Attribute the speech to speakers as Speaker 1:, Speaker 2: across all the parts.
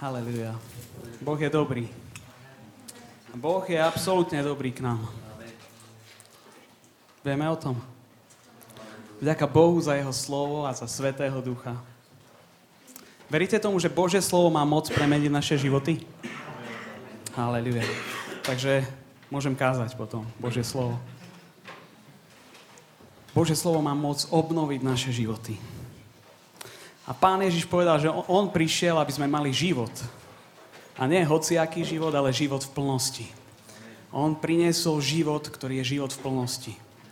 Speaker 1: Haleluja. Boh je dobrý. Boh je absolútne dobrý k nám. Vieme o tom. Vďaka Bohu za jeho slovo a za Svätého Ducha. Veríte tomu, že Božie slovo má moc premeniť naše životy? Haleluja. Takže môžem kázať potom Božie slovo. Božie slovo má moc obnoviť naše životy. A Pán Ježiš povedal, že on prišiel, aby sme mali život. A nie hociaký život, ale život v plnosti. On priniesol život, ktorý je život v plnosti.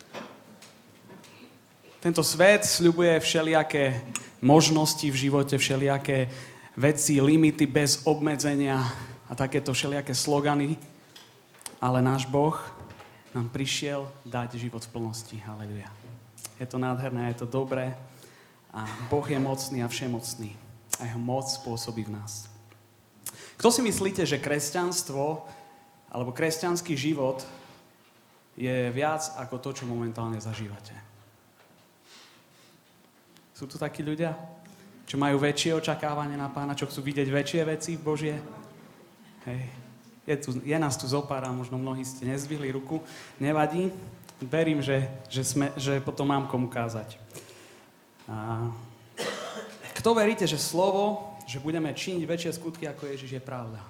Speaker 1: Tento svet sľubuje všelijaké možnosti v živote, všelijaké veci, limity bez obmedzenia a takéto všelijaké slogany. Ale náš Boh nám prišiel dať život v plnosti. Haleluja. Je to nádherné, je to dobré. A Boh je mocný a všemocný. A jeho moc spôsobí v nás. Kto si myslíte, že kresťanstvo alebo kresťanský život je viac ako to, čo momentálne zažívate? Sú tu takí ľudia, čo majú väčšie očakávanie na Pána, čo chcú vidieť väčšie veci v Božie? Hej. Je nás tu zopár a možno mnohí ste nezvihli ruku. Nevadí. Verím, že potom mám komu kázať. A kto veríte, že slovo, že budeme činiť väčšie skutky ako Ježiš, je pravda?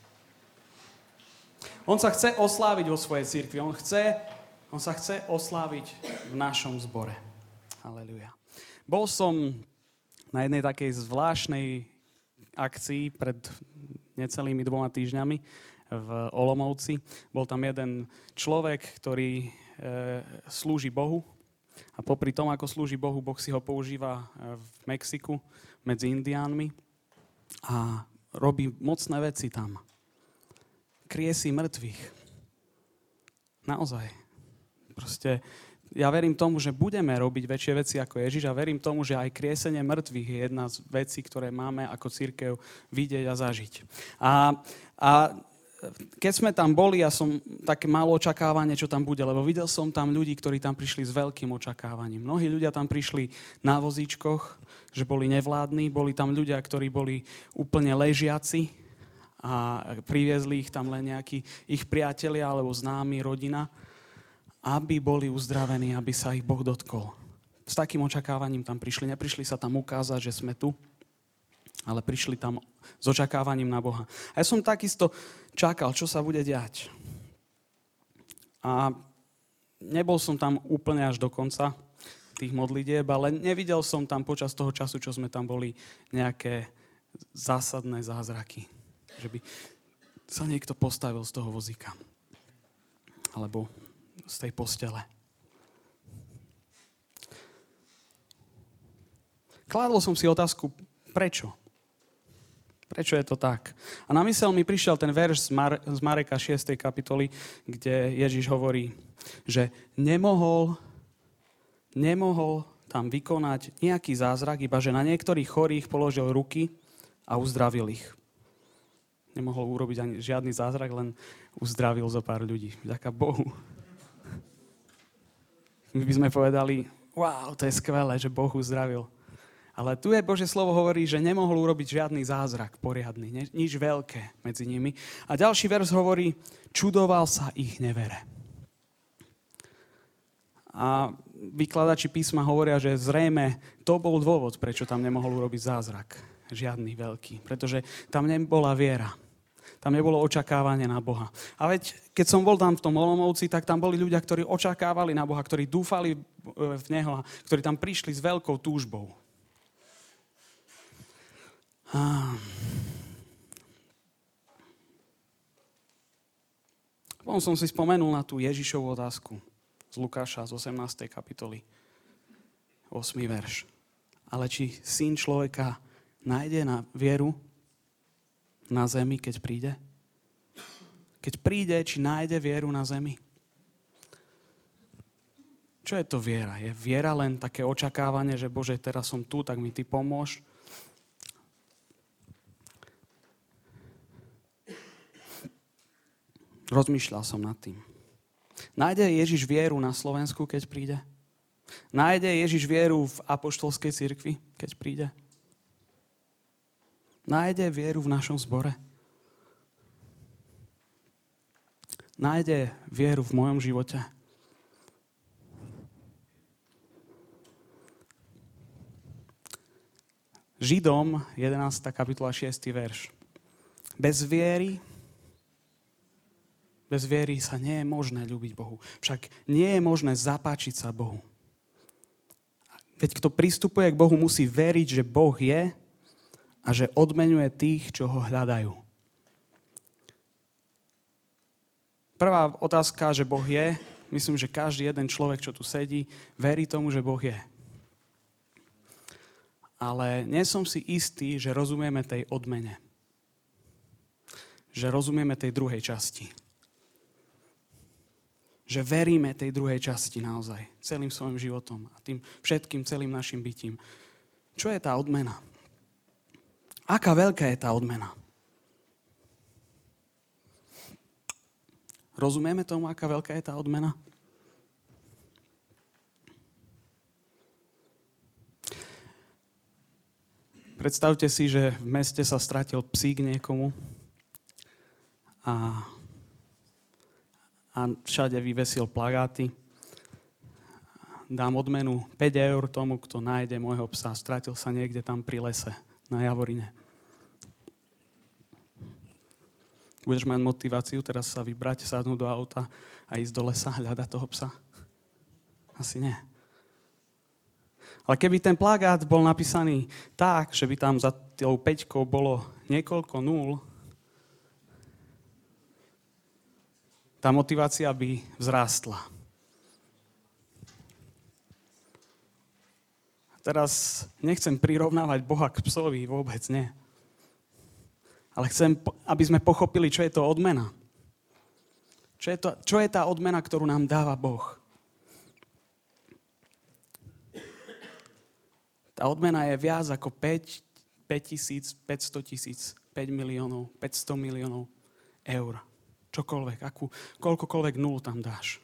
Speaker 1: On sa chce osláviť vo svojej cirkvi. On sa chce osláviť v našom zbore. Haleluja. Bol som na jednej takej zvláštnej akcii pred necelými 2 týždňami v Olomouci. Bol tam jeden človek, ktorý slúži Bohu. A popri tom, ako slúži Bohu, Boh si ho používa v Mexiku medzi Indiánmi a robí mocné veci tam. Kriesí mŕtvych. Naozaj. Proste ja verím tomu, že budeme robiť väčšie veci ako Ježiš a verím tomu, že aj kriesenie mŕtvych je jedna z vecí, ktoré máme ako cirkev vidieť a zažiť. A keď sme tam boli, ja som také malo očakávanie, čo tam bude, lebo videl som tam ľudí, ktorí tam prišli s veľkým očakávaním. Mnohí ľudia tam prišli na vozíčkoch, že boli nevládni, boli tam ľudia, ktorí boli úplne ležiaci a priviezli ich tam len nejakí ich priatelia alebo známi, rodina, aby boli uzdravení, aby sa ich Boh dotkol. S takým očakávaním tam prišli. Neprišli sa tam ukázať, že sme tu, ale prišli tam s očakávaním na Boha. A ja som takisto čakal, čo sa bude diať. A nebol som tam úplne až do konca tých modlitieb, ale nevidel som tam počas toho času, čo sme tam boli, nejaké zásadné zázraky. Že by sa niekto postavil z toho vozíka. Alebo z tej postele. Kládol som si otázku, prečo? Prečo je to tak? A na myseľ mi prišiel ten verš z Mareka 6. kapitoly, kde Ježiš hovorí, že nemohol tam vykonať nejaký zázrak, iba že na niektorých chorých položil ruky a uzdravil ich. Nemohol urobiť ani žiadny zázrak, len uzdravil zo pár ľudí. Vďaka Bohu. My by sme povedali, wow, to je skvelé, že Boh uzdravil. Ale tu je Božie slovo hovorí, že nemohol urobiť žiadny zázrak poriadny, nič veľké medzi nimi. A ďalší verš hovorí, čudoval sa ich nevere. A vykladači písma hovoria, že zrejme to bol dôvod, prečo tam nemohol urobiť zázrak. Žiadny veľký. Pretože tam nebola viera. Tam nebolo očakávanie na Boha. A veď, keď som bol tam v tom Olomouci, tak tam boli ľudia, ktorí očakávali na Boha, ktorí dúfali v Neho a ktorí tam prišli s veľkou túžbou. Potom som si spomenul na tú Ježišovú otázku z Lukáša z 18. kapitoly, 8. verš. Ale či syn človeka nájde na vieru na zemi, keď príde? Keď príde, či nájde vieru na zemi? Čo je to viera? Je viera len také očakávanie, že Bože, teraz som tu, tak mi ty pomôž? Rozmýšľal som nad tým. Nájde Ježiš vieru na Slovensku, keď príde? Nájde Ježiš vieru v apoštolskej cirkvi, keď príde? Nájde vieru v našom zbore? Nájde vieru v mojom živote? Židom 11. kapitola 6. verš. Bez viery sa nie je možné ľúbiť Bohu. Však nie je možné zapáčiť sa Bohu. Veď kto pristupuje k Bohu, musí veriť, že Boh je a že odmeňuje tých, čo ho hľadajú. Prvá otázka, že Boh je, myslím, že každý jeden človek, čo tu sedí, verí tomu, že Boh je. Ale nie som si istý, že rozumieme tej odmene. Že rozumieme tej druhej časti. Že veríme tej druhej časti naozaj, celým svojim životom a tým všetkým, celým našim bytím. Čo je tá odmena? Aká veľká je tá odmena? Rozumieme tomu, aká veľká je tá odmena? Predstavte si, že v meste sa stratil psík niekomu a všade vyvesil plagáty. Dám odmenu 5 eur tomu, kto nájde môjho psa. Stratil sa niekde tam pri lese, na Javorine. Budeš mať motiváciu teraz sa vybrať, sadnúť do auta a ísť do lesa, hľadať toho psa? Asi nie. Ale keby ten plagát bol napísaný tak, že by tam za tou 5 bolo niekoľko nul, tá motivácia by vzrástla. Teraz nechcem prirovnávať Boha k psovi, vôbec nie. Ale chcem, aby sme pochopili, čo je to odmena. Čo je tá odmena, ktorú nám dáva Boh. Tá odmena je viac ako 5 000, 500 000, 5 miliónov, 500 miliónov eur. Čokoľvek, koľkokoľvek nul tam dáš.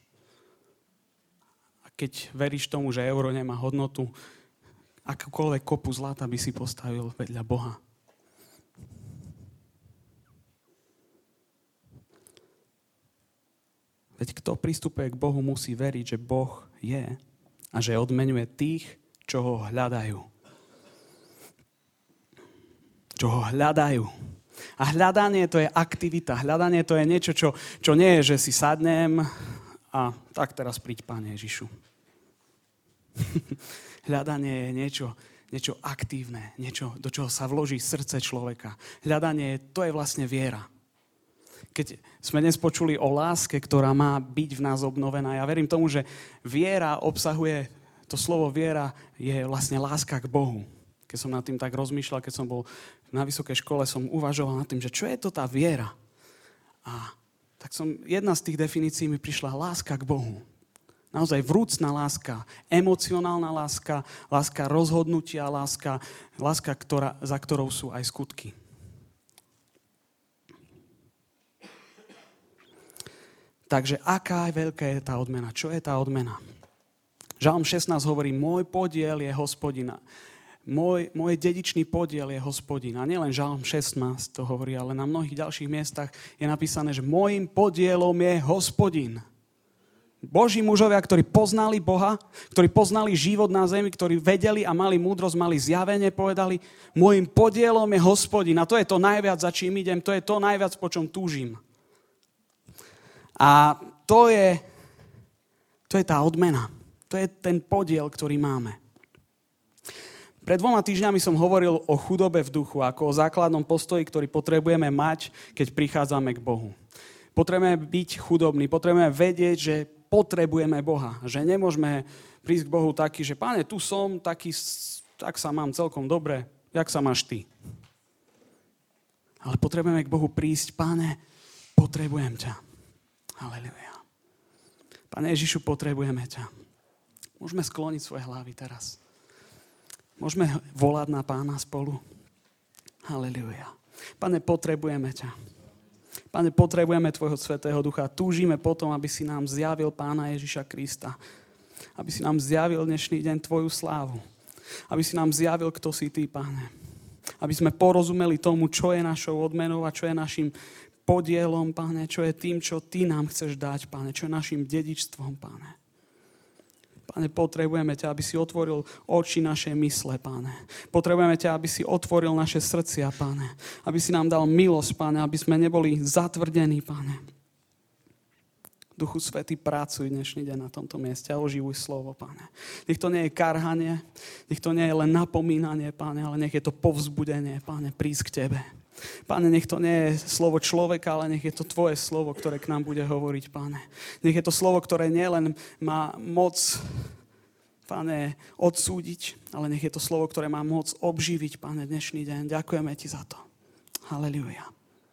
Speaker 1: A keď veríš tomu, že euro nemá hodnotu, akúkoľvek kopu zlata by si postavil vedľa Boha. Veď kto pristupuje k Bohu, musí veriť, že Boh je a že odmeňuje tých, čo ho hľadajú. Čo ho hľadajú. A hľadanie to je aktivita. Hľadanie to je niečo, čo nie je, že si sadnem a tak teraz príď, Pane Ježišu. Hľadanie je niečo aktívne, niečo, do čoho sa vloží srdce človeka. Hľadanie, to je vlastne viera. Keď sme dnes počuli o láske, ktorá má byť v nás obnovená, ja verím tomu, že viera obsahuje, to slovo viera je vlastne láska k Bohu. Keď som nad tým tak rozmýšľal, keď som bol na vysokej škole, som uvažoval nad tým, že čo je to tá viera. A tak jedna z tých definícií mi prišla láska k Bohu. Naozaj vrúcna láska, emocionálna láska, láska rozhodnutia, láska za ktorou sú aj skutky. Takže aká veľká je tá odmena? Čo je tá odmena? Žalm 16 hovorí, môj podiel je Hospodina. Môj dedičný podiel je Hospodin. A nielen Žalm 16 to hovorí, ale na mnohých ďalších miestach je napísané, že môjim podielom je Hospodin. Boží mužovia, ktorí poznali Boha, ktorí poznali život na zemi, ktorí vedeli a mali múdrosť, mali zjavenie, povedali, môjim podielom je Hospodin. A to je to najviac, za čím idem, to je to najviac, po čom túžim. A to je tá odmena. To je ten podiel, ktorý máme. Pred 2 týždňami som hovoril o chudobe v duchu, ako o základnom postoji, ktorý potrebujeme mať, keď prichádzame k Bohu. Potrebujeme byť chudobní, potrebujeme vedieť, že potrebujeme Boha. Že nemôžeme prísť k Bohu taký, že Pane, tu som, tak sa mám celkom dobre, jak sa máš ty? Ale potrebujeme k Bohu prísť, Pane, potrebujem ťa. Halelujá. Pane Ježišu, potrebujeme ťa. Môžeme skloniť svoje hlavy teraz. Môžeme volať na Pána spolu. Halelujá. Pane, potrebujeme ťa. Pane, potrebujeme tvojho Svätého Ducha. Túžime potom, aby si nám zjavil Pána Ježiša Krista. Aby si nám zjavil dnešný deň tvoju slávu. Aby si nám zjavil, kto si ty, Pane. Aby sme porozumeli tomu, čo je našou odmenou a čo je našim podielom, Pane, čo je tým, čo Ty nám chceš dať, Pane, čo je našim dedičstvom, Pane. Pane, potrebujeme ťa, aby si otvoril oči našej mysle, Pane. Potrebujeme ťa, aby si otvoril naše srdcia, Pane. Aby si nám dal milosť, Pane, aby sme neboli zatvrdení, Pane. Duchu Svätý, pracuj dnešný deň na tomto mieste a oživuj slovo, Pane. Nech to nie je karhanie, nech to nie je len napomínanie, Pane, ale nech je to povzbudenie, Pane, prísť k Tebe. Pane, nech to nie je slovo človeka, ale nech je to Tvoje slovo, ktoré k nám bude hovoriť, Pane. Nech je to slovo, ktoré nielen má moc, Pane, odsúdiť, ale nech je to slovo, ktoré má moc obživiť, Pane, dnešný deň. Ďakujeme Ti za to. Halelujá.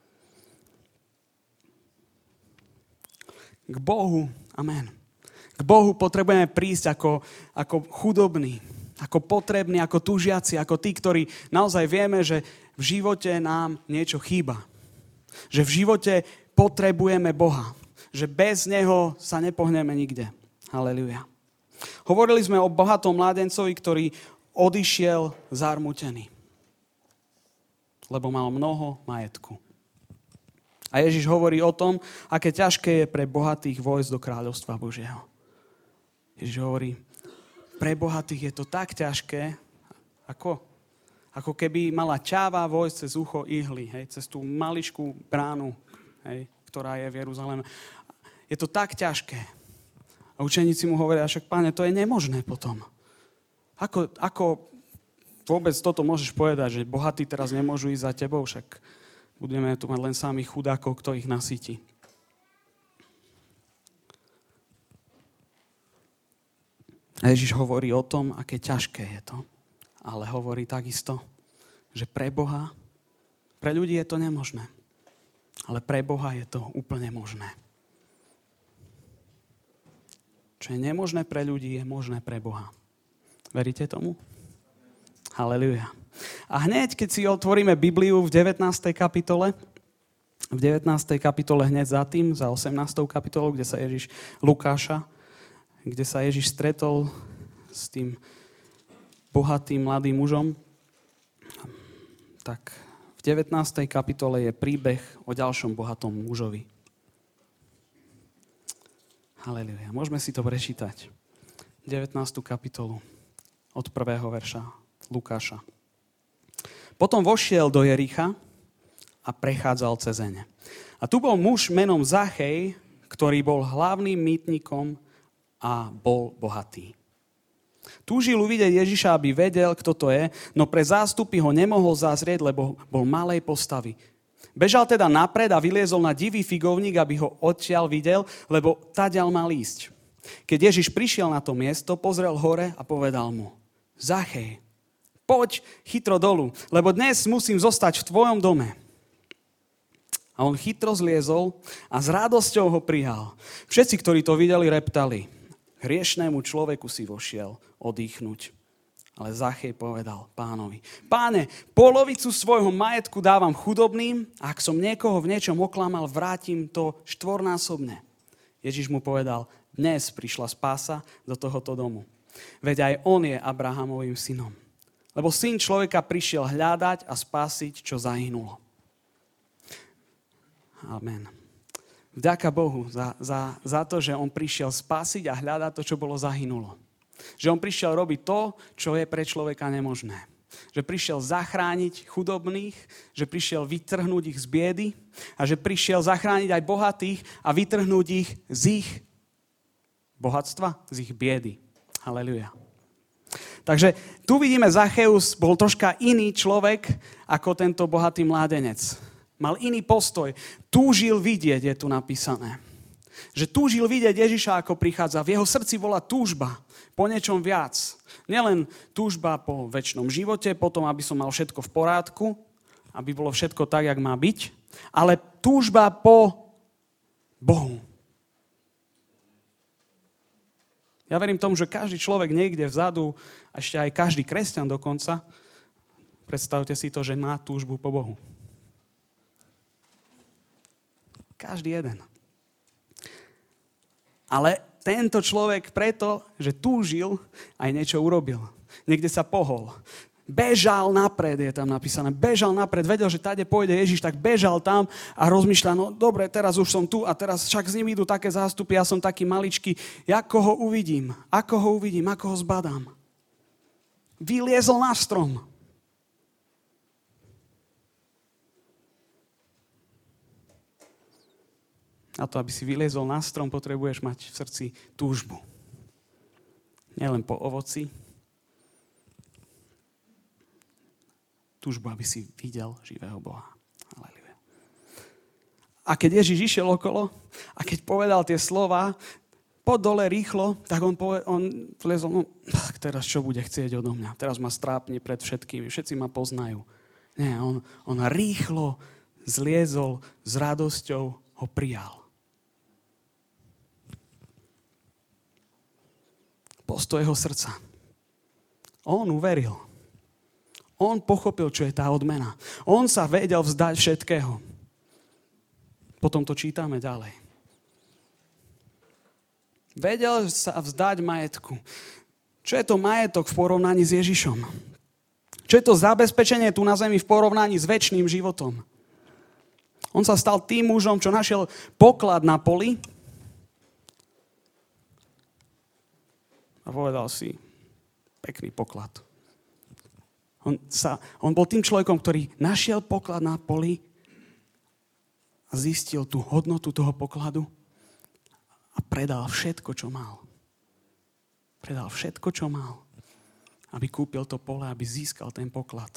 Speaker 1: K Bohu, amen. K Bohu potrebujeme prísť ako chudobní, ako potrební, ako túžiaci, ako tí, ktorí naozaj vieme, že v živote nám niečo chýba. Že v živote potrebujeme Boha. Že bez Neho sa nepohneme nikde. Halelujá. Hovorili sme o bohatom mládencovi, ktorý odišiel zarmútený. Lebo mal mnoho majetku. A Ježiš hovorí o tom, aké ťažké je pre bohatých vojsť do kráľovstva Božieho. Ježiš hovorí, pre bohatých je to tak ťažké, ako keby mala čáva vojsť cez ucho ihly, hej, cez tú maličkú bránu, hej, ktorá je v Jeruzaleme. Je to tak ťažké. A učeníci mu hovoria, však Pane, to je nemožné potom. Ako vôbec toto môžeš povedať, že bohatí teraz nemôžu ísť za tebou, však budeme tu mať len samých chudákov, kto ich nasytí. A Ježiš hovorí o tom, aké ťažké je to. Ale hovorí takisto, že pre Boha, pre ľudí je to nemožné. Ale pre Boha je to úplne možné. Čo je nemožné pre ľudí, je možné pre Boha. Veríte tomu? Halelujá. A hneď, keď si otvoríme Bibliu v 19. kapitole, hneď za tým, za 18. kapitolou, kde sa Ježiš stretol s tým bohatým mladým mužom, tak v 19. kapitole je príbeh o ďalšom bohatom mužovi. Halelujá. Môžeme si to prečítať. 19. kapitolu od 1. verša Lukáša. Potom vošiel do Jericha a prechádzal cez ne. A tu bol muž menom Zachej, ktorý bol hlavným mýtnikom a bol bohatý. Túžil uvidieť Ježiša, aby vedel, kto to je, no pre zástupy ho nemohol zazrieť, lebo bol malej postavy. Bežal teda napred a vyliezol na divý figovník, aby ho odtiaľ videl, lebo tadiaľ mal ísť. Keď Ježiš prišiel na to miesto, pozrel hore a povedal mu: Zachej, poď chytro dolu, lebo dnes musím zostať v tvojom dome. A on chytro zliezol a s radosťou ho prijal. Všetci, ktorí to videli, reptali: hriešnému človeku si vošiel oddychnúť. Ale Zachej povedal Pánovi: Páne, polovicu svojho majetku dávam chudobným a ak som niekoho v niečom oklamal, vrátim to štvornásobne. Ježiš mu povedal: dnes prišla spása do tohoto domu. Veď aj on je Abrahamovým synom. Lebo syn človeka prišiel hľadať a spásiť, čo zahynulo. Amen. Vďaka Bohu za to, že on prišiel spásiť a hľadať to, čo bolo zahynulo. Že on prišiel robiť to, čo je pre človeka nemožné. Že prišiel zachrániť chudobných, že prišiel vytrhnúť ich z biedy a že prišiel zachrániť aj bohatých a vytrhnúť ich z ich bohatstva, z ich biedy. Halelujá. Takže tu vidíme, Zacheus bol troška iný človek ako tento bohatý mládenec. Mal iný postoj. Túžil vidieť, je tu napísané. Že túžil vidieť Ježiša, ako prichádza. V jeho srdci bola túžba po niečom viac. Nielen túžba po večnom živote, potom, aby som mal všetko v porádku, aby bolo všetko tak, jak má byť, ale túžba po Bohu. Ja verím tomu, že každý človek niekde vzadu, ešte aj každý kresťan dokonca, predstavte si to, že má túžbu po Bohu. Každý jeden. Ale tento človek preto, že túžil, aj niečo urobil. Niekde sa pohol. Bežal napred, je tam napísané. Bežal napred, vedel, že tade pôjde Ježiš, tak bežal tam a rozmýšľa, no dobre, teraz už som tu a teraz však s ním idú také zástupy, ja som taký maličký, ako ho uvidím, ako ho zbadám. Vyliezol na strom. Na to, aby si vyliezol na strom, potrebuješ mať v srdci túžbu. Nielen po ovoci, túžbu, aby si videl živého Boha. Halelujá. A keď Ježiš išiel okolo a keď povedal tie slova, poď dole rýchlo, tak on vlezol, no tak teraz čo bude chcieť odo mňa? Teraz ma strápne pred všetkými, všetci ma poznajú. Nie, on rýchlo zliezol, s radosťou ho prijal. Postoj jeho srdca. On uveril. On pochopil, čo je tá odmena. On sa vedel vzdať všetkého. Potom to čítame ďalej. Vedel sa vzdať majetku. Čo je to majetok v porovnaní s Ježišom? Čo je to zabezpečenie tu na zemi v porovnaní s večným životom? On sa stal tým mužom, čo našiel poklad na poli a povedal si, pekný poklad. On bol tým človekom, ktorý našiel poklad na poli a zistil tú hodnotu toho pokladu a predal všetko, čo mal. Predal všetko, čo mal, aby kúpil to pole, aby získal ten poklad.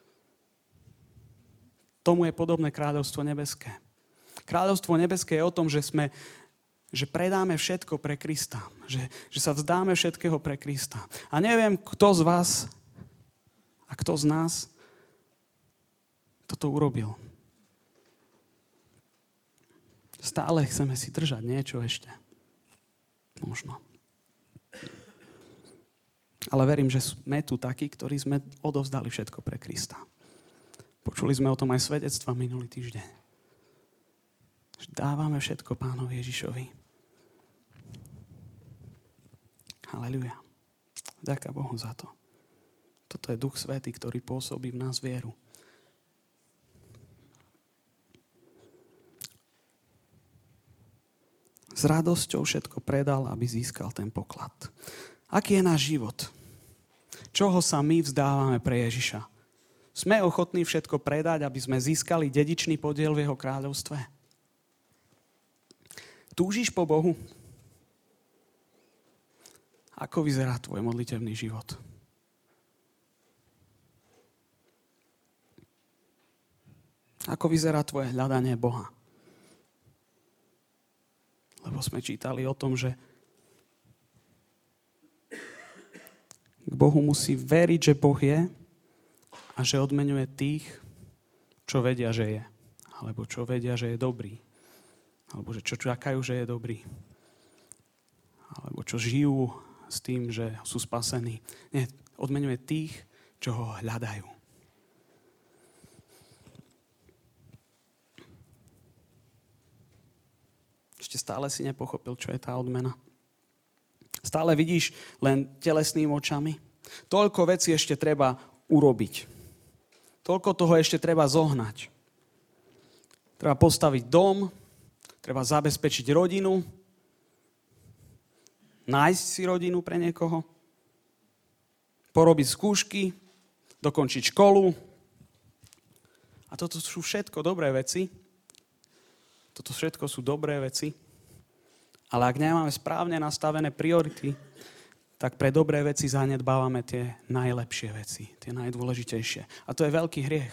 Speaker 1: Tomu je podobné kráľovstvo nebeské. Kráľovstvo nebeské je o tom, že predáme všetko pre Krista. Že sa vzdáme všetkého pre Krista. A neviem, kto z vás a kto z nás toto urobil. Stále chceme si držať niečo ešte. Možno. Ale verím, že sme tu takí, ktorí sme odovzdali všetko pre Krista. Počuli sme o tom aj svedectva minulý týždeň. Že dávame všetko Pánovi Ježišovi. Halelujá. Ďakujem Bohu za to. Toto je Duch Svätý, ktorý pôsobí v nás vieru. S radosťou všetko predal, aby získal ten poklad. Aký je náš život? Čoho sa my vzdávame pre Ježiša? Sme ochotní všetko predať, aby sme získali dedičný podiel v jeho kráľovstve? Túžiš po Bohu? Ako vyzerá tvoj modlitevný život? Ako vyzerá tvoje hľadanie Boha? Lebo sme čítali o tom, že k Bohu musí veriť, že Boh je a že odmeňuje tých, čo vedia, že je. Alebo čo vedia, že je dobrý. Alebo čo čakajú, že je dobrý. Alebo čo žijú s tým, že sú spasení. Nie, odmeňuje tých, čo ho hľadajú. Ešte stále si nepochopil, čo je tá odmena. Stále vidíš len telesnými očami. Toľko vecí ešte treba urobiť. Toľko toho ešte treba zohnať. Treba postaviť dom, treba zabezpečiť rodinu, nájsť si rodinu pre niekoho, porobiť skúšky, dokončiť školu. A toto sú všetko dobré veci. Toto všetko sú dobré veci, ale ak nemáme správne nastavené priority, tak pre dobré veci zanedbávame tie najlepšie veci, tie najdôležitejšie. A to je veľký hriech.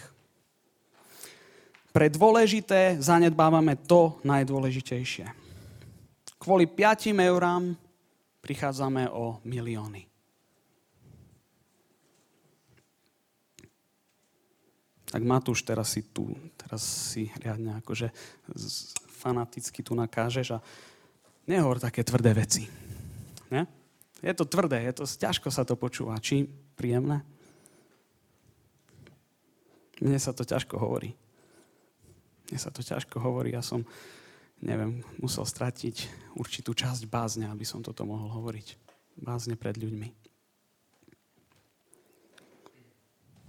Speaker 1: Pre dôležité zanedbávame to najdôležitejšie. Kvôli 5 eurám prichádzame o milióny. Tak Matúš, teraz si riadne akože fanaticky tu nakážeš a nehovor také tvrdé veci. Ne? Je to tvrdé, ťažko sa to počúva. Či príjemné? Mne sa to ťažko hovorí. Ja som, musel stratiť určitú časť bázne, aby som toto mohol hovoriť. Bázne pred ľuďmi.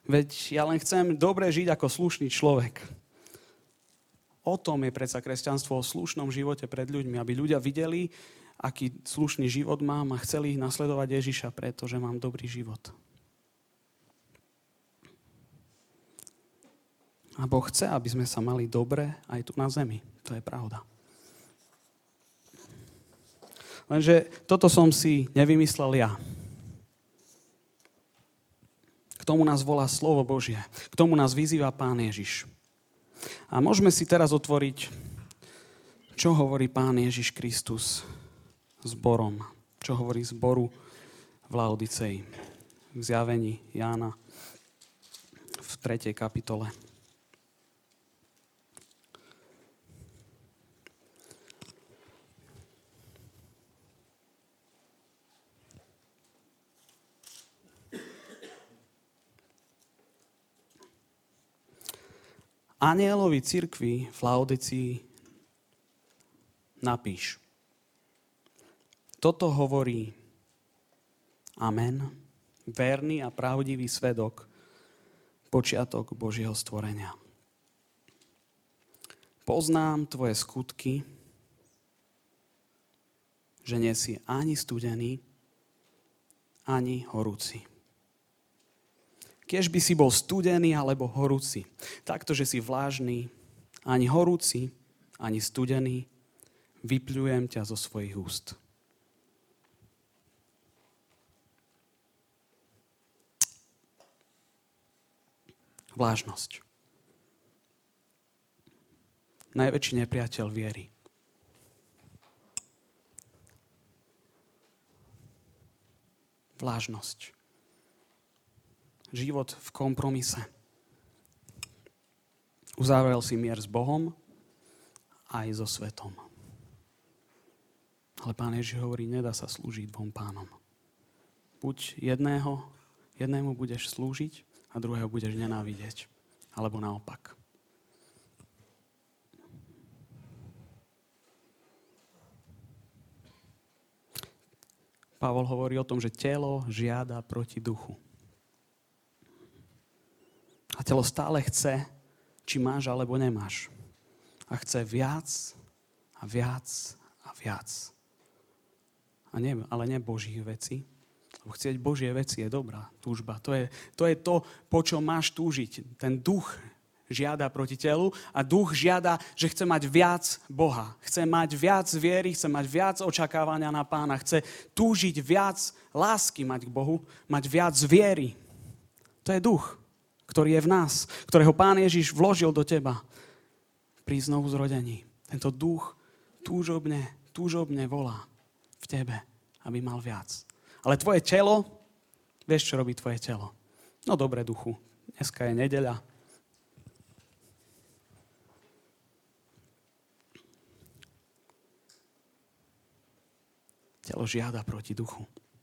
Speaker 1: Veď ja len chcem dobre žiť ako slušný človek. O tom je predsa kresťanstvo, o slušnom živote pred ľuďmi, aby ľudia videli, aký slušný život mám a chceli nasledovať Ježiša, pretože mám dobrý život. A Boh chce, aby sme sa mali dobre aj tu na zemi. To je pravda. Lenže toto som si nevymyslel ja. K tomu nás volá slovo Božie. K tomu nás vyzýva Pán Ježiš. A môžeme si teraz otvoriť, čo hovorí Pán Ježiš Kristus zborom. Čo hovorí zboru v Laodicei. V zjavení Jána v 3. kapitole. Anjelovi cirkvi v Laodicii napíš. Toto hovorí Amen, verný a pravdivý svedok, počiatok Božieho stvorenia. Poznám tvoje skutky, že nie si ani studený, ani horúci. Kiež by si bol studený alebo horúci, takto, že si vlážny, ani horúci, ani studený, vypľujem ťa zo svojich úst. Vlážnosť. Najväčší nepriateľ viery. Vlážnosť. Život v kompromise. Uzavrel si mier s Bohom aj so svetom. Ale Pán Ježiš hovorí, nedá sa slúžiť dvom pánom. Buď jednému budeš slúžiť a druhého budeš nenávidieť. Alebo naopak. Pavol hovorí o tom, že telo žiada proti duchu. A telo stále chce, či máš alebo nemáš. A chce viac a viac a viac. Ale nie Božích vecí. Lebo chcieť Božie veci je dobrá túžba. To je to, po čom máš túžiť. Ten duch žiada proti telu a duch žiada, že chce mať viac Boha. Chce mať viac viery, chce mať viac očakávania na Pána. Chce túžiť viac lásky mať k Bohu, mať viac viery. To je duch, ktorý je v nás, ktorého Pán Ježiš vložil do teba pri znovuzrodení. Tento duch túžobne volá v tebe, aby mal viac. Ale tvoje telo, vieš, čo robí tvoje telo? No dobre, duchu, dneska je nedeľa. Telo žiada proti duchu.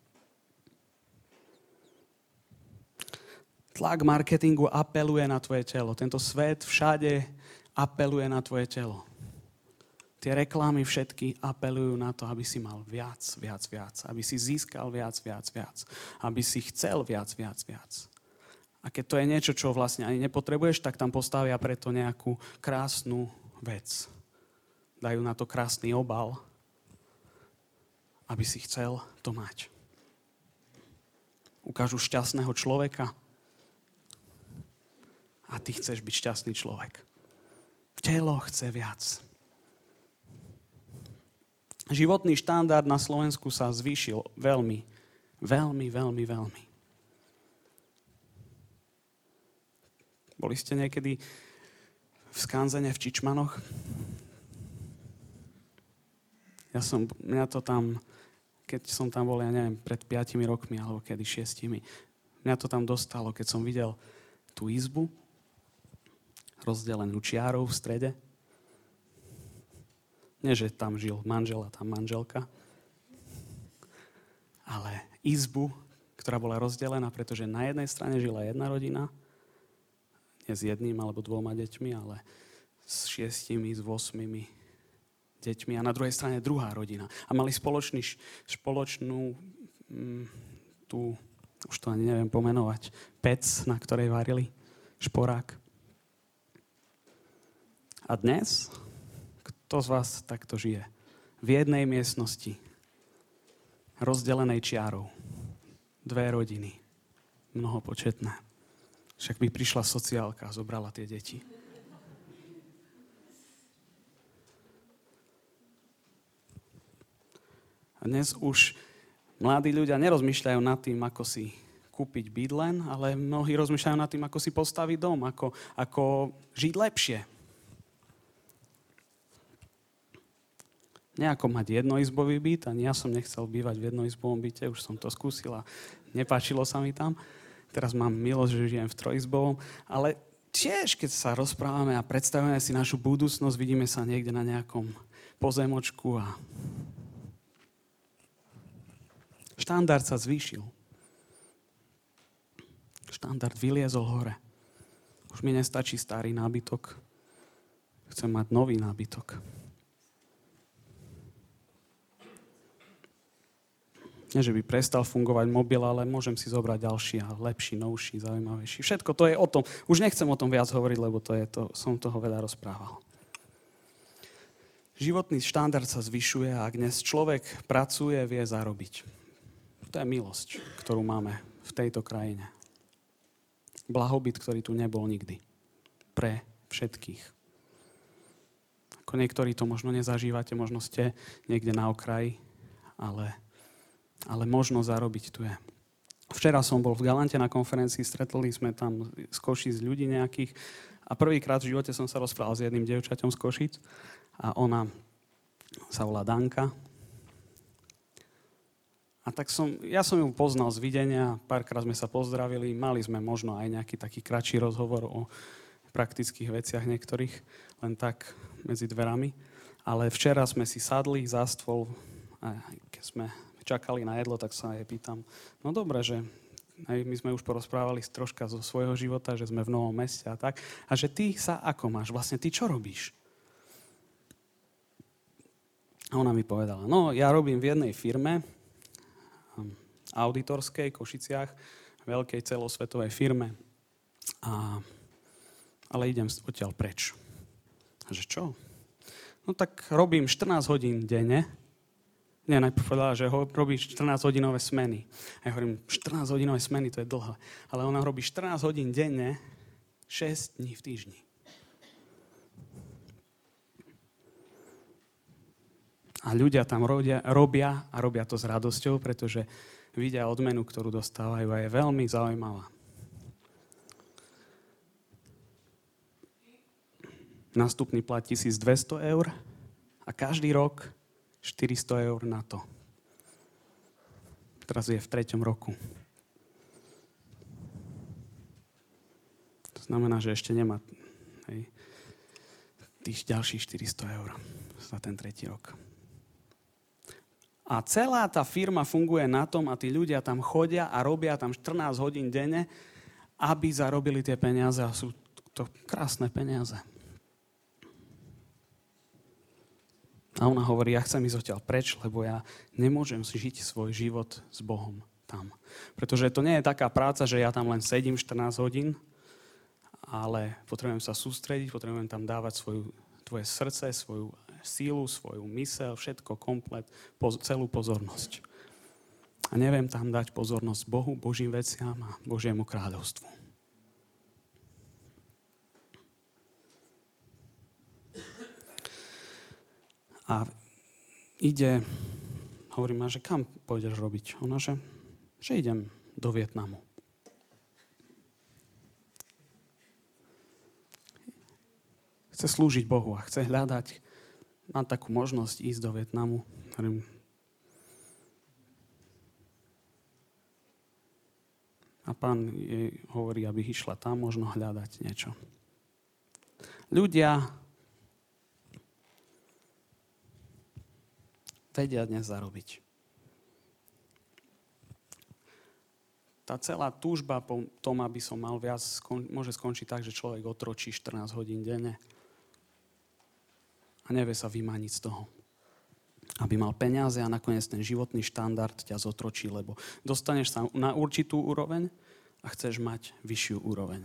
Speaker 1: Tlak marketingu apeluje na tvoje telo. Tento svet všade apeluje na tvoje telo. Tie reklamy všetky apelujú na to, aby si mal viac. Aby si získal viac. Aby si chcel viac. A keď to je niečo, čo vlastne ani nepotrebuješ, tak tam postavia preto nejakú krásnu vec. Dajú na to krásny obal, aby si chcel to mať. Ukážu šťastného človeka, a ty chceš byť šťastný človek. Telo chce viac. Životný štandard na Slovensku sa zvýšil veľmi. Boli ste niekedy v skanzene v Čičmanoch? Mňa to tam, keď som tam bol, ja neviem, pred 5 rokmi, alebo kedy 6, mňa to tam dostalo, keď som videl tú izbu, rozdelenú čiarou v strede. Nie, že tam žil manžel a tam manželka, ale izbu, ktorá bola rozdelená, pretože na jednej strane žila jedna rodina, nie s 1 alebo 2 deťmi, ale s 6, s 8 deťmi a na druhej strane druhá rodina. A mali spoločnú tú už to ani neviem pomenovať, pec, na ktorej varili, šporák. A dnes, kto z vás takto žije? V jednej miestnosti, rozdelenej čiarou, 2 rodiny, mnohopočetné. Však by prišla sociálka a zobrala tie deti. A dnes už mladí ľudia nerozmýšľajú nad tým, ako si kúpiť bydlen, ale mnohí rozmýšľajú nad tým, ako si postaviť dom, ako žiť lepšie. Nejako mať jednoizbový byt, ani ja som nechcel bývať v jednoizbovom byte, už som to skúsil a nepáčilo sa mi tam. Teraz mám milosť, že žijem v trojizbovom, ale tiež, keď sa rozprávame a predstavujeme si našu budúcnosť, vidíme sa niekde na nejakom pozemočku a štandard sa zvýšil. Štandard vyliezol hore. Už mi nestačí starý nábytok. Chcem mať nový nábytok. Nie, že by prestal fungovať mobil, ale môžem si zobrať ďalší a lepší, novší, zaujímavejší. Všetko to je o tom. Už nechcem o tom viac hovoriť, lebo som toho veľa rozprával. Životný štandard sa zvyšuje a ak dnes človek pracuje, vie zarobiť. To je milosť, ktorú máme v tejto krajine. Blahobyt, ktorý tu nebol nikdy. Pre všetkých. Ako niektorí to možno nezažívate, možno ste niekde na okraji, ale možno zarobiť tu je. Včera som bol v Galante na konferencii, stretli sme tam z Košíc ľudí nejakých a prvýkrát v živote som sa rozprával s jedným dievčaťom z Košíc a ona sa volá Danka. A tak ja som ju poznal z videnia, párkrát sme sa pozdravili, mali sme možno aj nejaký taký kratší rozhovor o praktických veciach niektorých, len tak medzi dverami. Ale včera sme si sadli za stôl a keď sme čakali na jedlo, tak sa jej pýtam, no dobre, že aj my sme už porozprávali troška zo svojho života, že sme v novom meste a tak. A že ty sa ako máš? Vlastne ty čo robíš? A ona mi povedala, no ja robím v jednej firme, auditorskej, Košiciach, veľkej celosvetovej firme. Ale idem odtiaľ preč. A že čo? No tak robím 14 hodín denne. Nie, najprv povedala, že robíš 14-hodinové smeny. A ja hovorím, 14-hodinové smeny, to je dlho. Ale ona robí 14 hodín denne, 6 dní v týždni. A ľudia tam robia to s radosťou, pretože vidia odmenu, ktorú dostávajú a je veľmi zaujímavá. Nástupný plat 1200 eur a každý rok 400 eur na to. Teraz je v 3. roku. To znamená, že ešte nemá tých ďalších 400 eur za ten 3. rok. A celá tá firma funguje na tom a tí ľudia tam chodia a robia tam 14 hodín denne, aby zarobili tie peniaze a sú to krásne peniaze. A ona hovorí, ja chcem ísť odtiaľ preč, lebo ja nemôžem žiť svoj život s Bohom tam. Pretože to nie je taká práca, že ja tam len sedím 14 hodín, ale potrebujem sa sústrediť, potrebujem tam dávať tvoje srdce, svoju sílu, svoju myseľ, všetko komplet, celú pozornosť. A neviem tam dať pozornosť Bohu, Božím veciam a Božiemu kráľovstvu. A hovorím, že kam pôjdeš robiť? Ona, že idem do Vietnamu. Chce slúžiť Bohu a chce hľadať, má takú možnosť ísť do Vietnamu. A Pán jej hovorí, aby išla tam možno hľadať niečo. Ľudia vedia dnes zarobiť. Tá celá túžba po tom, aby som mal viac, môže skončiť tak, že človek otročí 14 hodín denne a nevie sa vymaniť z toho. aby mal peniaze a nakoniec ten životný štandard ťa zotročí, lebo dostaneš sa na určitú úroveň a chceš mať vyššiu úroveň.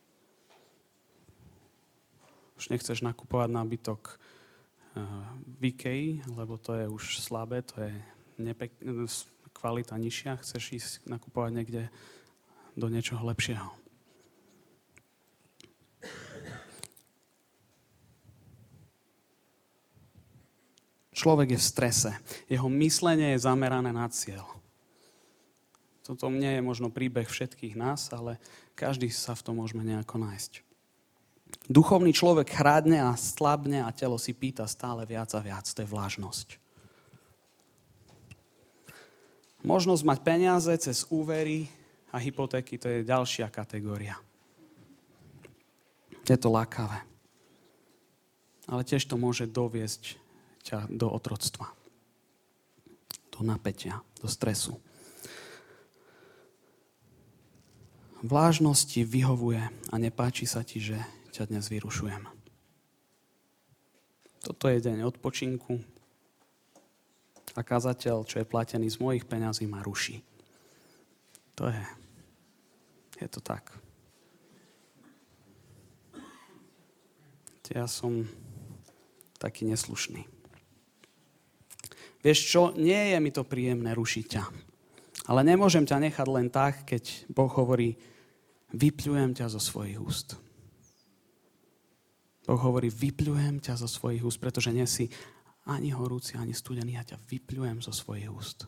Speaker 1: Už nechceš nakupovať nábytok v Ikei, lebo to je už slabé, to je kvalita nižšia, chceš ísť nakupovať niekde do niečoho lepšieho. Človek je v strese. Jeho myslenie je zamerané na cieľ. Toto nie je možno príbeh všetkých nás, ale každý sa v tom môžeme nejako nájsť. Duchovný človek chrádne a slabne a telo si pýta stále viac a viac. To je vlážnosť. Možnosť mať peniaze cez úvery a hypotéky, to je ďalšia kategória. Je to lákavé. Ale tiež to môže doviesť ťa do otroctva, do napätia, do stresu. Vlážnosť ti vyhovuje a nepáči sa ti, že ťa dnes vyrušujem. Toto je deň odpočinku a kazateľ, čo je platený z mojich peňazí, ma ruší. Je to tak. Ja som taký neslušný. Vieš čo, nie je mi to príjemné rušiť ťa. Ale nemôžem ťa nechať len tak, keď Boh hovorí, vypľujem ťa zo svojich úst. Boh hovorí, vypľujem ťa zo svojich úst, pretože nie si ani horúci, ani studený, ja ťa vypľujem zo svojich úst.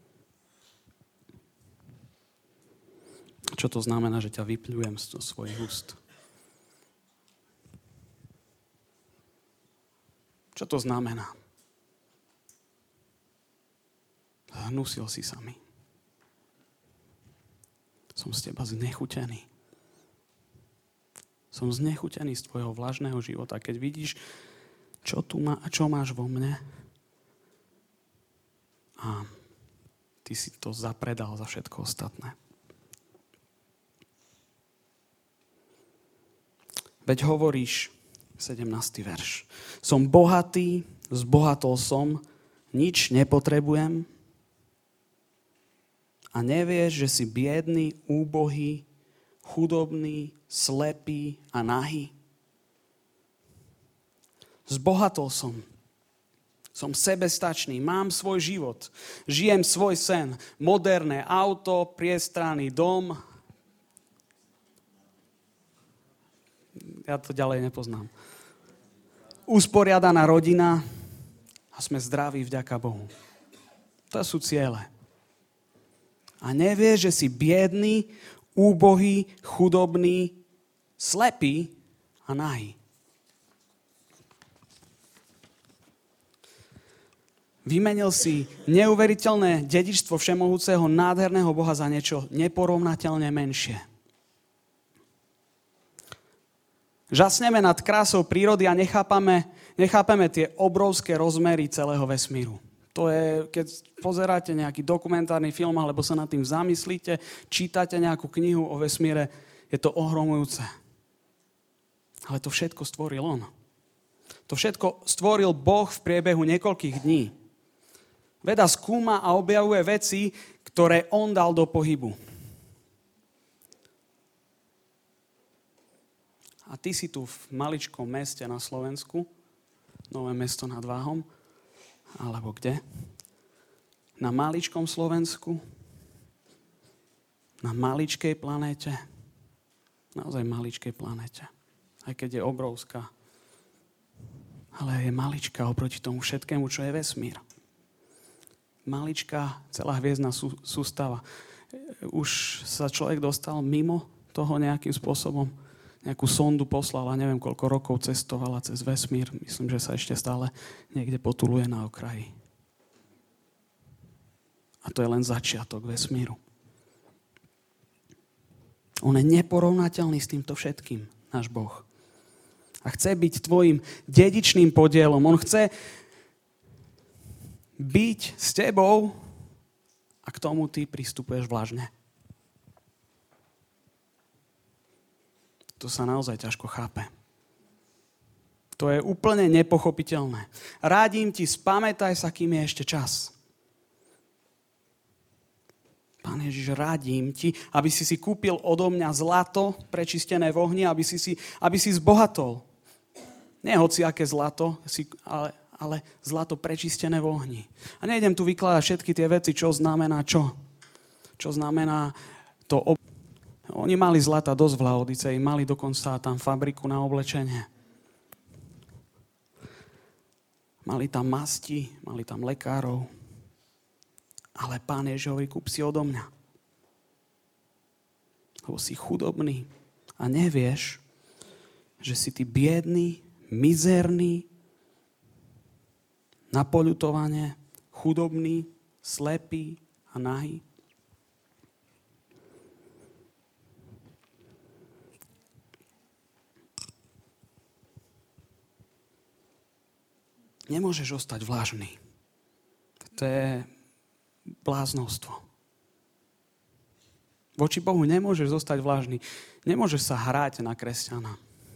Speaker 1: Čo to znamená, že ťa vypľujem zo svojich úst? Čo to znamená? Hnusil si sa mi. Som z teba znechutený. Som znechutený z tvojho vlažného života. Keď vidíš, čo máš vo mne a ty si to zapredal za všetko ostatné. Veď hovoríš, 17. verš, som bohatý, zbohatol som, nič nepotrebujem a nevieš, že si biedný, úbohý, chudobný, slepý a nahý? Zbohatol som. Som sebestačný, mám svoj život, žijem svoj sen, moderné auto, priestranný dom. Ja to ďalej nepoznám. Usporiadaná rodina a sme zdraví vďaka Bohu. To sú ciele. A nevieš, že si biedný, úbohý, chudobný, slepý a nahý. Vymenil si neuveriteľné dedičstvo všemohúceho nádherného Boha za niečo neporovnateľne menšie. Žasneme nad krásou prírody a nechápame tie obrovské rozmery celého vesmíru. To je, keď pozeráte nejaký dokumentárny film alebo sa nad tým zamyslíte, čítate nejakú knihu o vesmíre, je to ohromujúce. Ale to všetko stvoril on. To všetko stvoril Boh v priebehu niekoľkých dní. Veda skúma a objavuje veci, ktoré on dal do pohybu. A ty si tu v maličkom meste na Slovensku, Nové Mesto nad Váhom, alebo kde? Na maličkom Slovensku, na maličkej planéte, naozaj maličkej planéte, aj keď je obrovská, ale je maličká oproti tomu všetkému, čo je vesmír. Maličká celá hviezdna sústava. Už sa človek dostal mimo toho nejakým spôsobom, nejakú sondu poslala, neviem koľko rokov cestovala cez vesmír. Myslím, že sa ešte stále niekde potuluje na okraji. A to je len začiatok vesmíru. On je neporovnateľný s týmto všetkým, náš Boh. A chce byť tvojim dedičným podielom. On chce byť s tebou a k tomu ty pristupuješ vlažne. To sa naozaj ťažko chápe. To je úplne nepochopiteľné. Radím ti, spamätaj sa, kým je ešte čas. Pán Ježiš, radím ti, aby si kúpil odo mňa zlato prečistené v ohni, aby si zbohatol. Nie hociaké zlato, ale zlato prečistené v ohni. A nejdem tu vykladať všetky tie veci, čo znamená čo. Čo znamená to. Oni mali zlata dosť v Laodicei, mali dokonca tam fabriku na oblečenie. Mali tam masti, mali tam lekárov. Ale Pán Ježiš hovorí, kúp si odo mňa. Lebo si chudobný a nevieš, že si ty biedný, mizerný, na poľutovanie, chudobný, slepý a nahý. Nemôžeš ostať vlažný. To je bláznostvo. Voči Bohu nemôžeš zostať vlažný. Nemôžeš sa hrať na kresťana.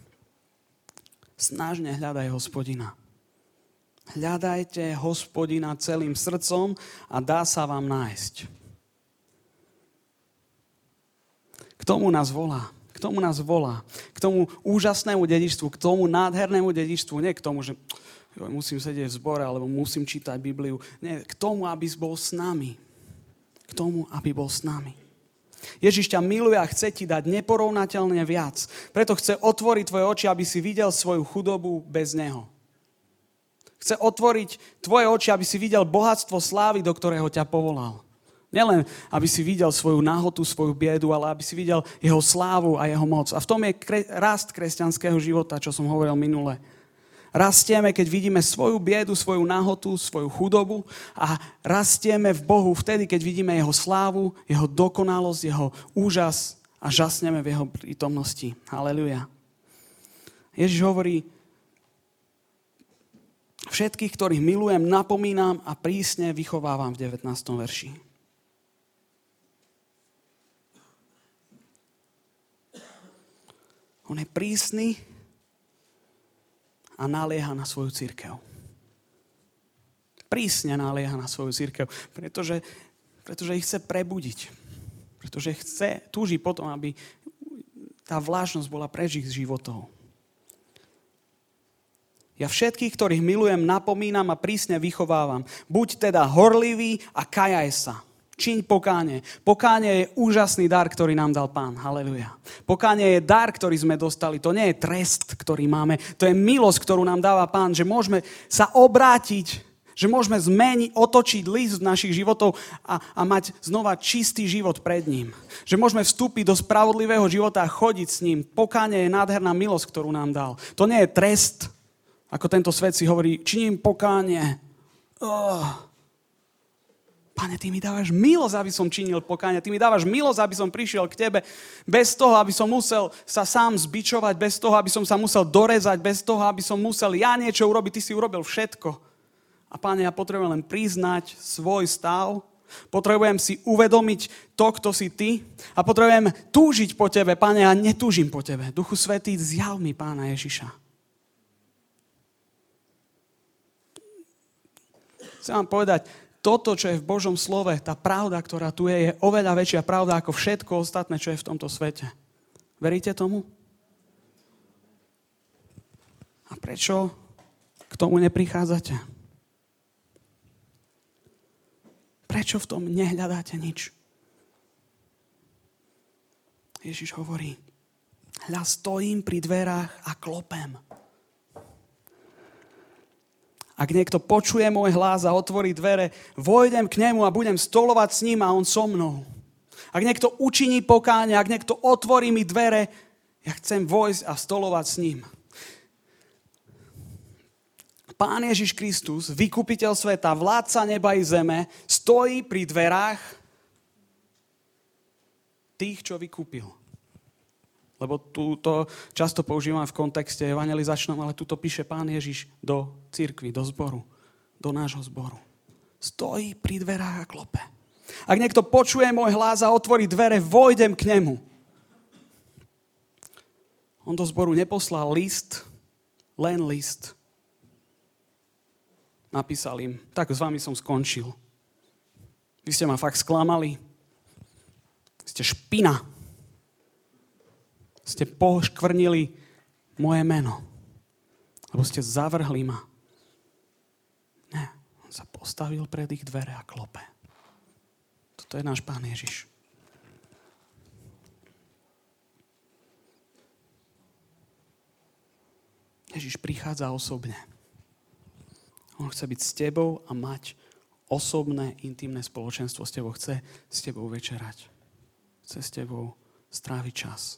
Speaker 1: Snažne hľadaj Hospodina. Hľadajte Hospodina celým srdcom a dá sa vám nájsť. K tomu nás volá. K tomu nás volá. K tomu úžasnému dedičstvu, k tomu nádhernému dedičstvu. Nie k tomu, že musím sedieť v zbore, alebo musím čítať Bibliu. Nie, k tomu, aby bol s nami. K tomu, aby bol s nami. Ježiš ťa miluje a chce ti dať neporovnateľne viac. Preto chce otvoriť tvoje oči, aby si videl svoju chudobu bez neho. Chce otvoriť tvoje oči, aby si videl bohatstvo slávy, do ktorého ťa povolal. Nielen, aby si videl svoju náhotu, svoju biedu, ale aby si videl jeho slávu a jeho moc. A v tom je rast kresťanského života, čo som hovoril minule. Rastieme, keď vidíme svoju biedu, svoju nahotu, svoju chudobu a rastieme v Bohu vtedy, keď vidíme jeho slávu, jeho dokonalosť, jeho úžas a žasneme v jeho prítomnosti. Haleluja. Ježiš hovorí, všetkých, ktorých milujem, napomínam a prísne vychovávam v 19. verši. On je prísny a nalieha na svoju cirkev. Prísne nalieha na svoju cirkev, pretože ich chce prebudiť. Pretože túži potom, aby tá vlážnosť bola preč ich životov. Ja všetkých, ktorých milujem, napomínam a prísne vychovávam. Buď teda horlivý a kajaj sa. Čiň pokánie. Pokánie je úžasný dar, ktorý nám dal Pán. Haleluja. Pokánie je dar, ktorý sme dostali. To nie je trest, ktorý máme. To je milosť, ktorú nám dáva Pán, že môžeme sa obrátiť, že môžeme zmeniť, otočiť list našich životov a mať znova čistý život pred ním. Že môžeme vstúpiť do spravodlivého života a chodiť s ním. Pokánie je nádherná milosť, ktorú nám dal. To nie je trest, ako tento svet si hovorí, činím pokánie. Pane, ty mi dávaš milosť, aby som činil pokánie. Ty mi dávaš milosť, aby som prišiel k tebe bez toho, aby som musel sa sám zbičovať, bez toho, aby som sa musel dorezať, bez toho, aby som musel ja niečo urobiť. Ty si urobil všetko. A Pane, ja potrebujem len priznať svoj stav. Potrebujem si uvedomiť to, kto si ty. A potrebujem túžiť po tebe, Pane, a netúžim po tebe. Duchu Svätý, zjav mi Pána Ježiša. Chcem vám povedať, toto, čo je v Božom slove, tá pravda, ktorá tu je oveľa väčšia pravda ako všetko ostatné, čo je v tomto svete. Veríte tomu? A prečo k tomu neprichádzate? Prečo v tom nehľadáte nič? Ježiš hovorí, hľa, stojím pri dverách a klopem. Ak niekto počuje môj hlas a otvorí dvere, vojdem k nemu a budem stolovať s ním a on so mnou. Ak niekto učiní pokánie, ak niekto otvorí mi dvere, ja chcem vojsť a stolovať s ním. Pán Ježiš Kristus, vykupiteľ sveta, vládca neba i zeme, stojí pri dverách tých, čo vykúpil. Lebo tu to často používam v kontexte evangelizačnom, ale tuto píše Pán Ježiš do cirkvi, do zboru, do nášho zboru. Stojí pri dverách a klope. Ak niekto počuje môj hlas a otvorí dvere, vojdem k nemu. On do zboru neposlal list, len list. Napísal im, tak s vami som skončil. Vy ste ma fakt sklamali. Ste špina. Ste poškvrnili moje meno. Lebo ste zavrhli ma. Ne, on sa postavil pred ich dvere a klope. Toto je náš Pán Ježiš. Ježiš prichádza osobne. On chce byť s tebou a mať osobné, intimné spoločenstvo s tebou. Chce s tebou večerať. Chce s tebou stráviť čas.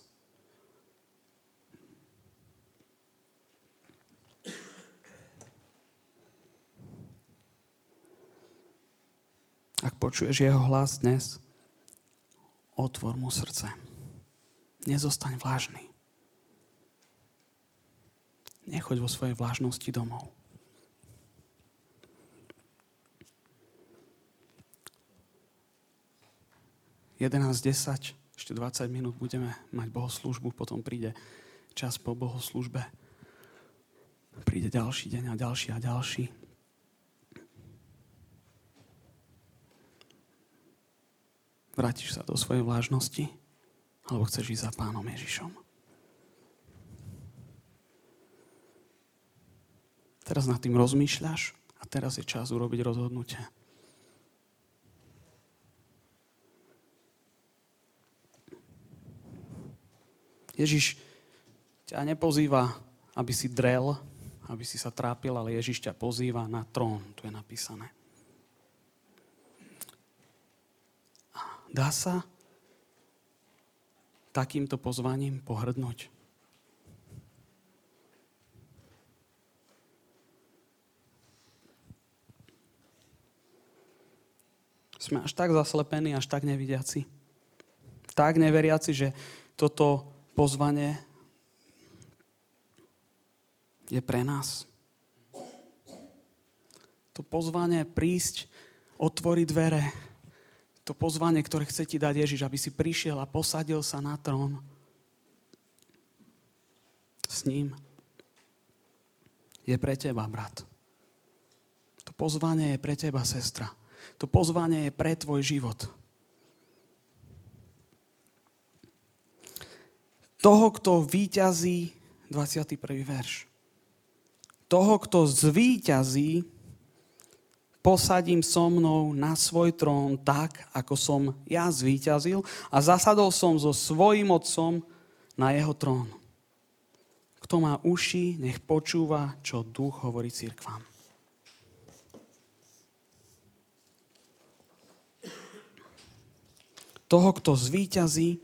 Speaker 1: Ak počuješ jeho hlas dnes, otvor mu srdce. Nezostaň vlážny. Nechoď vo svojej vlážnosti domov. (11:10), ešte 20 minút budeme mať bohoslúžbu, potom príde čas po bohoslúžbe. Príde ďalší deň a ďalší a ďalší. Vrátiš sa do svojej vlážnosti, alebo chceš ísť za Pánom Ježišom? Teraz nad tým rozmýšľaš a teraz je čas urobiť rozhodnutie. Ježiš ťa nepozýva, aby si drel, aby si sa trápil, ale Ježiš ťa pozýva na trón, tu je napísané. Dá sa takýmto pozvaním pohrdnúť? Sme až tak zaslepení, až tak nevidiaci. Tak neveriaci, že toto pozvanie je pre nás. To pozvanie prísť, otvoriť dvere. To pozvanie, ktoré chce ti dať Ježiš, aby si prišiel a posadil sa na trón s ním, je pre teba, brat. To pozvanie je pre teba, sestra. To pozvanie je pre tvoj život. Toho, kto víťazí, 21. verš. Toho, kto zvíťazí, posadím so mnou na svoj trón tak, ako som ja zvíťazil a zasadol som so svojím otcom na jeho trón. Kto má uši, nech počúva, čo duch hovorí cirkvám. Toho, kto zvíťazí,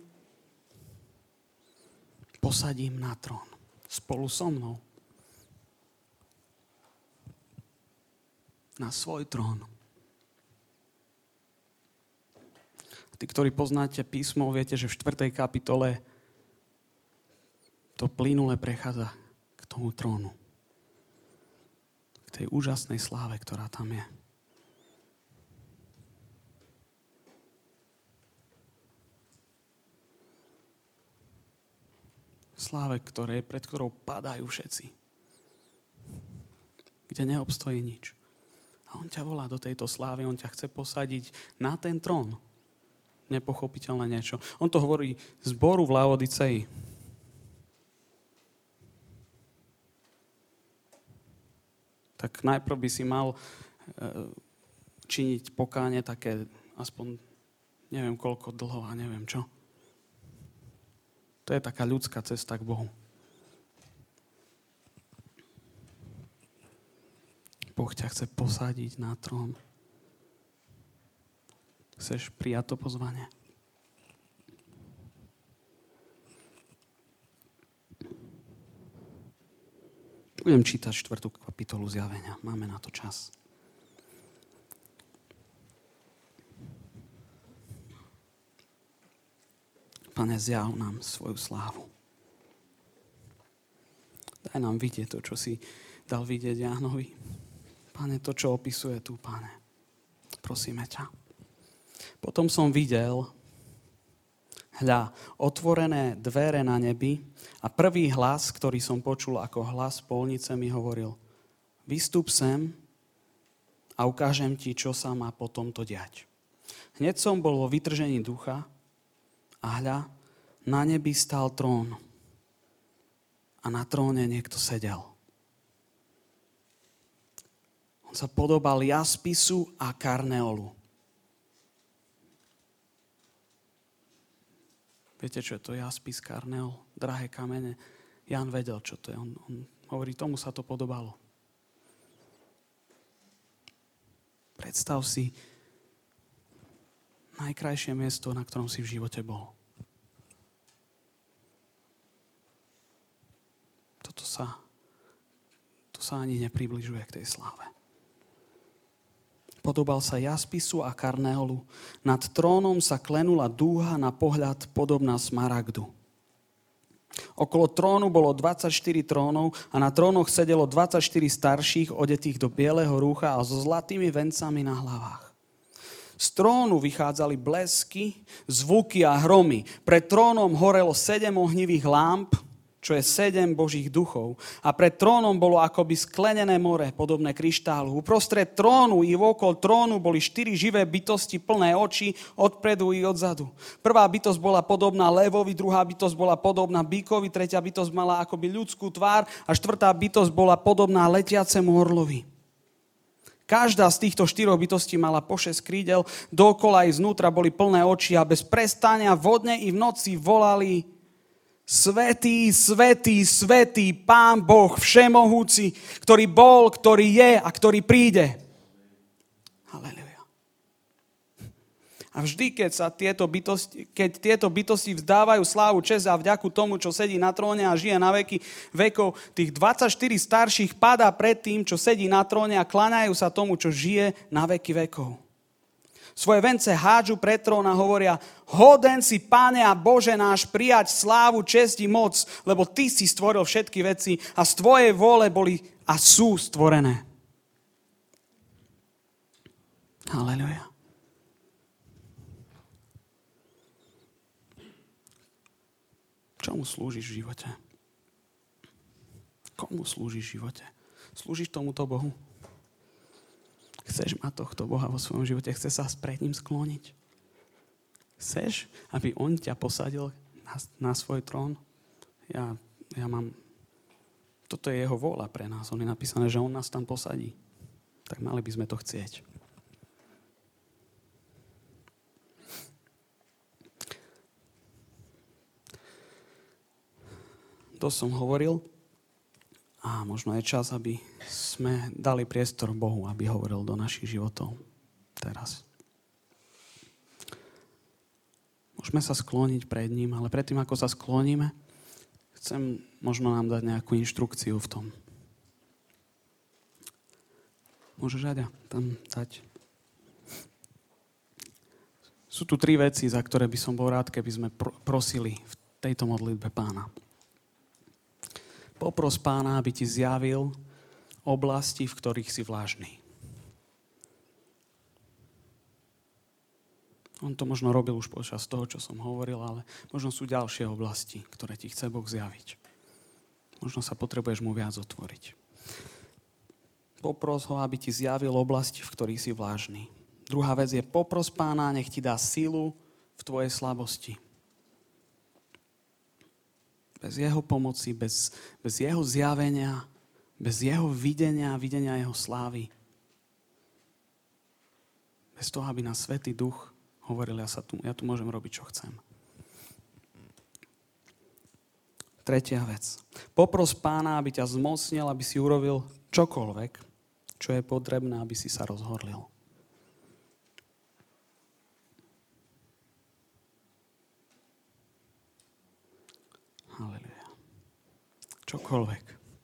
Speaker 1: posadím na trón. Spolu so mnou. Na svoj trón. Tí, ktorí poznáte písmo, viete, že v 4. kapitole to plynule prechádza k tomu trónu. K tej úžasnej sláve, ktorá tam je. Sláve, pred ktorou padajú všetci. Kde neobstojí nič. A on ťa volá do tejto slávy, on ťa chce posadiť na ten trón. Nepochopiteľné niečo. On to hovorí zboru v Laodicei. Tak najprv by si mal činiť pokánie také aspoň neviem koľko dlho a neviem čo. To je taká ľudská cesta k Bohu. Boh ťa chce posadiť na trón. Chceš prijať to pozvanie? Budem čítať 4. kapitolu Zjavenia. Máme na to čas. Pane, zjav nám svoju slávu. Daj nám vidieť to, čo si dal vidieť Jánovi. Pane, to, čo opisuje tu, Pane. Prosíme ťa. Potom som videl Hľa, otvorené dvere na nebi a prvý hlas, ktorý som počul ako hlas polnice, mi hovoril: Vystup sem a ukážem ti, čo sa má po tomto diať. Hneď som bol vo vytržení ducha a hľa, na nebi stál trón a na tróne niekto sedel. On sa podobal jaspisu a karneolu. Viete, čo je to jaspis, karneol? Drahé kamene. Jan vedel, čo to je. On hovorí, tomu sa to podobalo. Predstav si najkrajšie miesto, na ktorom si v živote bol. To sa ani nepribližuje k tej sláve. Podobal sa jaspisu a karneolu. Nad trónom sa klenula dúha na pohľad podobná smaragdu. Okolo trónu bolo 24 trónov a na trónoch sedelo 24 starších, odetých do bieleho rúcha a so zlatými vencami na hlavách. Z trónu vychádzali blesky, zvuky a hromy. Pred trónom horelo 7 ohnivých lámp, čo je 7 Božích duchov. A pred trónom bolo akoby sklenené more, podobné kryštálu. Uprostred trónu i okolo trónu boli 4 živé bytosti plné očí odpredu i odzadu. Prvá bytosť bola podobná levovi, druhá bytosť bola podobná bíkovi, tretia bytosť mala akoby ľudskú tvár a štvrtá bytosť bola podobná letiacemu orlovi. Každá z týchto 4 bytostí mala po 6 krídel, dookola i znútra boli plné oči a bez prestania vodne i v noci volali: Svätý, svätý, svätý Pán Boh všemohúci, ktorý bol, ktorý je a ktorý príde. Halelujá. A vždy, keď tieto bytosti vzdávajú slávu, česť a vďaku tomu, čo sedí na tróne a žije na veky vekov, tých 24 starších padá pred tým, čo sedí na tróne a kláňajú sa tomu, čo žije na veky vekov. Svoje vence hádžu pred trón a hovoria: Hoden si, Pane a Bože náš, prijať slávu, česť i moc, lebo Ty si stvoril všetky veci a z Tvojej vôle boli a sú stvorené. Halleluja. Čomu slúžiš v živote? Komu slúžiš v živote? Slúžiš tomuto Bohu? Chceš mať tohto Boha vo svojom živote? Chceš sa pred ním skloniť? Chceš, aby on ťa posadil na svoj trón? Ja mám... Toto je jeho vôľa pre nás. On je napísané, že on nás tam posadí. Tak mali by sme to chcieť. To som hovoril. A možno je čas, aby sme dali priestor Bohu, aby hovoril do našich životov teraz. Môžeme sa skloniť pred ním, ale predtým, ako sa skloníme, chcem možno nám dať nejakú inštrukciu v tom. Môžeš, Aďa, tam dať. Sú tu 3 veci, za ktoré by som bol rád, keby sme prosili v tejto modlitbe Pána. Popros Pána, aby ti zjavil oblasti, v ktorých si vlážny. On to možno robil už počas toho, čo som hovoril, ale možno sú ďalšie oblasti, ktoré ti chce Boh zjaviť. Možno sa potrebuješ mu viac otvoriť. Popros ho, aby ti zjavil oblasti, v ktorých si vlážny. Druhá vec je, popros Pána, nech ti dá silu v tvojej slabosti. Bez jeho pomoci, bez jeho zjavenia, bez jeho videnia jeho slávy. Bez toho, aby nás Svätý Duch hovoril, ja tu môžem robiť, čo chcem. Tretia vec. Popros Pána, aby ťa zmocnil, aby si urobil čokoľvek, čo je potrebné, aby si sa rozhorlil. Halleluja. Čokoľvek.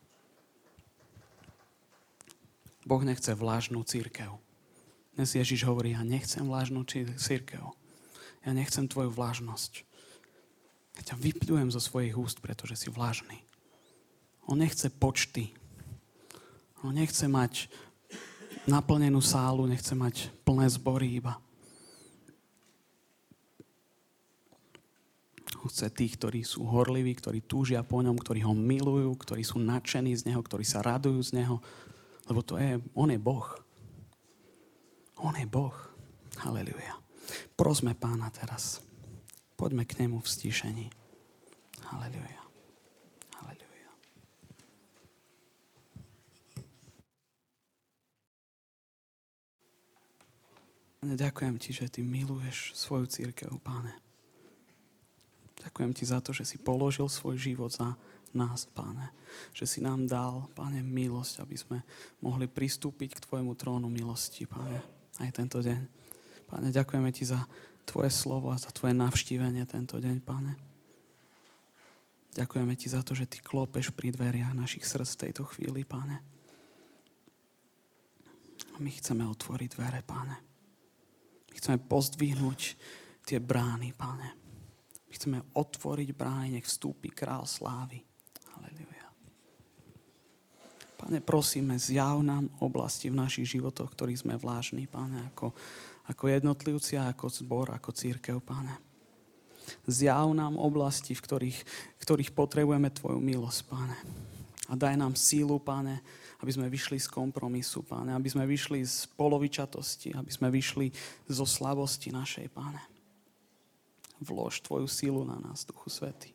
Speaker 1: Boh nechce vlážnu cirkev. Dnes Ježiš hovorí, ja nechcem vlážnu cirkev. Ja nechcem tvoju vlážnosť. Ja ťa vypľujem zo svojich úst, pretože si vlážny. On nechce počty. On nechce mať naplnenú sálu, nechce mať plné zbory iba. chce tých, ktorí sú horliví, ktorí túžia po ňom, ktorí ho milujú, ktorí sú nadšení z neho, ktorí sa radujú z neho. Lebo on je Boh. On je Boh. Halelujá. Prosme Pána teraz. Poďme k nemu v stíšení. Halelujá. Halelujá. Ďakujem ti, že ty miluješ svoju cirkev, Páne. Ďakujem ti za to, že si položil svoj život za nás, Páne. Že si nám dal, Páne, milosť, aby sme mohli pristúpiť k tvojmu trónu milosti, Páne, aj tento deň. Páne, ďakujeme ti za tvoje slovo a za tvoje navštívenie tento deň, Páne. Ďakujeme ti za to, že ty klopeš pri dveriach našich srdc v tejto chvíli, Páne. A my chceme otvoriť dvere, Páne. My chceme pozdvihnúť tie brány, Páne. My chceme otvoriť brány, nech vstúpi král slávy. Halelujá. Pane, prosíme, zjav nám oblasti v našich životoch, ktorých sme vlážni, Pane, ako jednotlivci a ako zbor, ako cirkev, Pane. Zjav nám oblasti, v ktorých potrebujeme tvoju milosť, Pane. A daj nám sílu, Pane, aby sme vyšli z kompromisu, Pane, aby sme vyšli z polovičatosti, aby sme vyšli zo slabosti našej, Pane. Vlož tvoju sílu na nás, Duchu Svätý.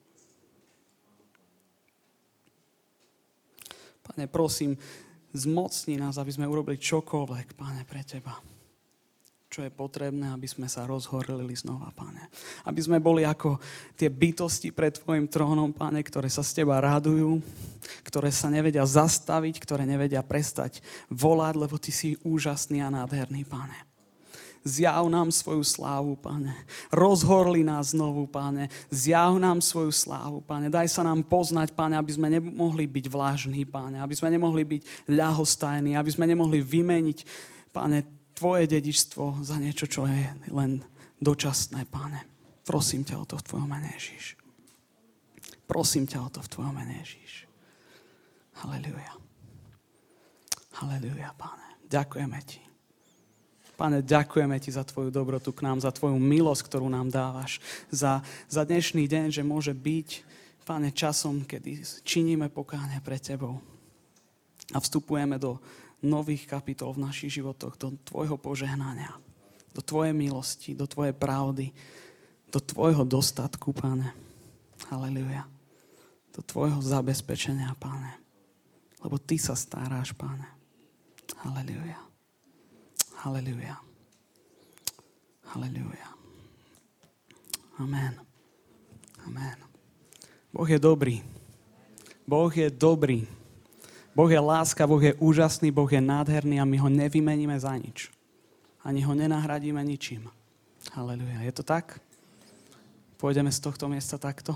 Speaker 1: Pane, prosím, zmocni nás, aby sme urobili čokoľvek, Pane, pre teba. Čo je potrebné, aby sme sa rozhorlili znova, Pane. Aby sme boli ako tie bytosti pred tvojim trónom, Pane, ktoré sa z teba radujú, ktoré sa nevedia zastaviť, ktoré nevedia prestať volať, lebo ty si úžasný a nádherný, Pane. Zjav nám svoju slávu, Pane. Rozhorli nás znovu, Pane. Zjav nám svoju slávu, Pane. Daj sa nám poznať, Pane, aby sme nemohli byť vlážni, Pane. Aby sme nemohli byť ľahostajní, aby sme nemohli vymeniť, Pane, tvoje dedičstvo za niečo, čo je len dočasné, Pane. Prosím ťa o to v tvojom mene, Ježiš. Prosím ťa o to v tvojom mene, Ježiš. Halelujá. Halelujá, Pane. Ďakujeme ti. Pane, ďakujeme ti za tvoju dobrotu k nám, za tvoju milosť, ktorú nám dávaš. Za dnešný deň, že môže byť, Pane, časom, kedy činíme pokánie pred tebou. A vstupujeme do nových kapitol v našich životoch, do tvojho požehnania, do tvojej milosti, do tvojej pravdy, do tvojho dostatku, Pane. Halelujá. Do tvojho zabezpečenia, Pane. Lebo ty sa staráš, Pane. Halelujá. Halelujá. Halelujá. Amen. Amen. Boh je dobrý. Boh je dobrý. Boh je láska, Boh je úžasný, Boh je nádherný a my ho nevymeníme za nič. Ani ho nenahradíme ničím. Halelujá. Je to tak? Pôjdeme z tohto miesta takto?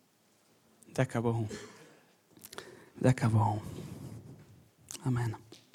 Speaker 1: Ďaká Bohu. Ďaká Bohu. Amen.